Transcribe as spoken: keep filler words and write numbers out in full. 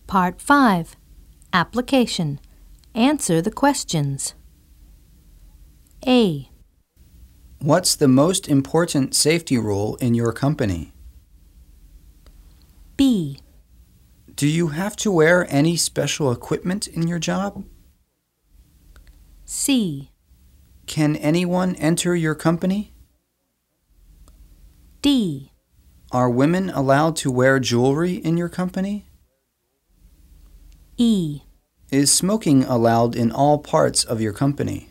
Part five. Application. Answer the questions. A. What's the most important safety rule in your company? B. Do you have to wear any special equipment in your job? C. Can anyone enter your company? D. Are women allowed to wear jewelry in your company? E. Is smoking allowed in all parts of your company?